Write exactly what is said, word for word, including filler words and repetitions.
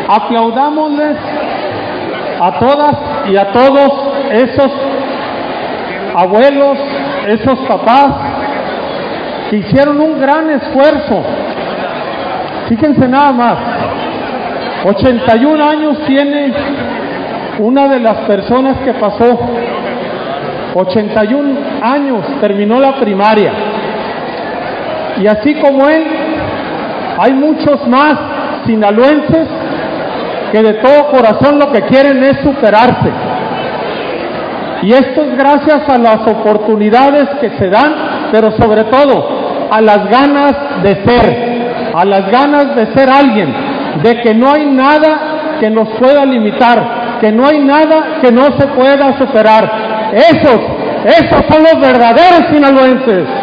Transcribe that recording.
Aplaudámosles a todas y a todos esos abuelos, esos papás que hicieron un gran esfuerzo. Fíjense nada más, ochenta y un años tiene una de las personas que pasó, ochenta y un años, terminó la primaria. Y así como él, hay muchos más sinaloenses que de todo corazón lo que quieren es superarse. Y esto es gracias a las oportunidades que se dan, pero sobre todo a las ganas de ser, a las ganas de ser alguien, de que no hay nada que nos pueda limitar, que no hay nada que no se pueda superar. Esos, esos son los verdaderos sinaloenses.